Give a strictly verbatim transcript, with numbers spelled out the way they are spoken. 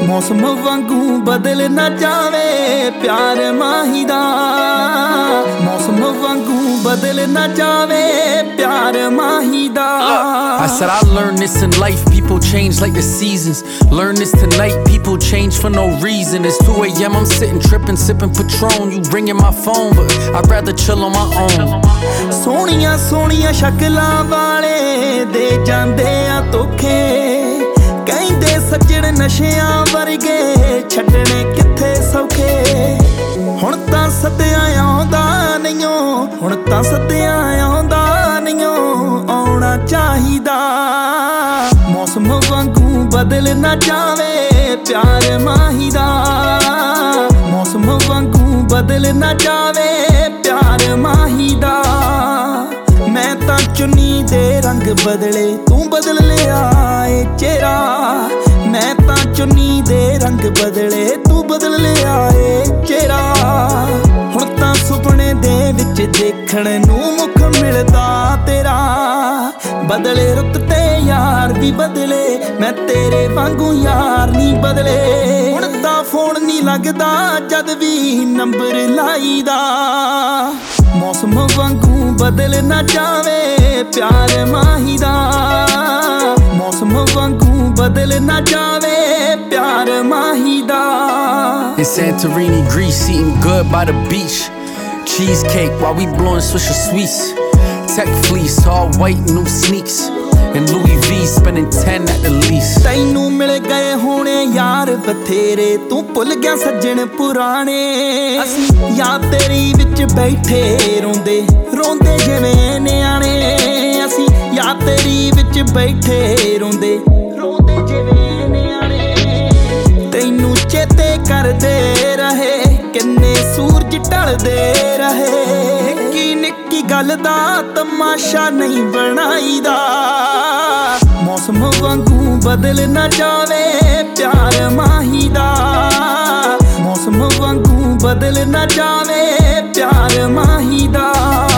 मौसम वांगू बदल ना जावे प्यार माही दा। मौसम वांगू बदल ना जावे प्यार माही दा। I said I learned this in life, people change like the seasons. Learn this tonight, people change for no reason. It's two A M, I'm sitting tripping, sipping Patron. You ringing my phone, but I'd rather chill on my own. Sonia Sonia शक्लां वाले दे जांदे आ धोखे, कहंदे सज्जण नशियां वर्गे छड्डणे कित्थे सौखे। हुण तां सद्दिया आउंदा नहींओ, हुण तां सद्दिया आउंदा नहींओ, आउणा चाहीदा। मौसम वांगू बदल ना जावे प्यार माही दा। मौसम वांगू बदल ना जावे प्यार माही दा। मैं तां चुन्नी दे रंग बदले तू बदल लिया ए चेहरा। मैं तां चुन्नी दे रंग बदले तू बदल लिया ए चेहरा। हुण तां सुपने दे विच देखण नूं मुख मिलदा तेरा। बदले रुत ते यार भी बदले, मैं तेरे वांगू यार नहीं बदले। हुण तां फोन नहीं लगदा जद भी नंबर लाईदा। मौसम वांगू बदल ना जावे प्यार माही दा। मौसम वांगू बदल ना जावे प्यार माही दा। In Santorini, Greece, eating good by the beach. Cheesecake while we blowing Swisher Sweets. Tech fleece, all white, new sneaks. And Louis V, spending ten at the least. तैनू मिल गए होने यार बथेरे, तू भुल गया सज्जन पुराने। असीं याद तेरी विच बैठे रोंदे रोंदे जिवें नियाणे। असीं याद तेरी विच बैठे रोंदे रोंदे जिवें नियाणे। तैनू चेते करदे रहे किन्ने सूरज ढलदे रहे। निक्की निक्की गल दा तमाशा नहीं बनाईदा। मौसम वांगू बदल ना जावे प्यार माही दा। मौसम वांगू बदल ना जावे प्यार माही दा।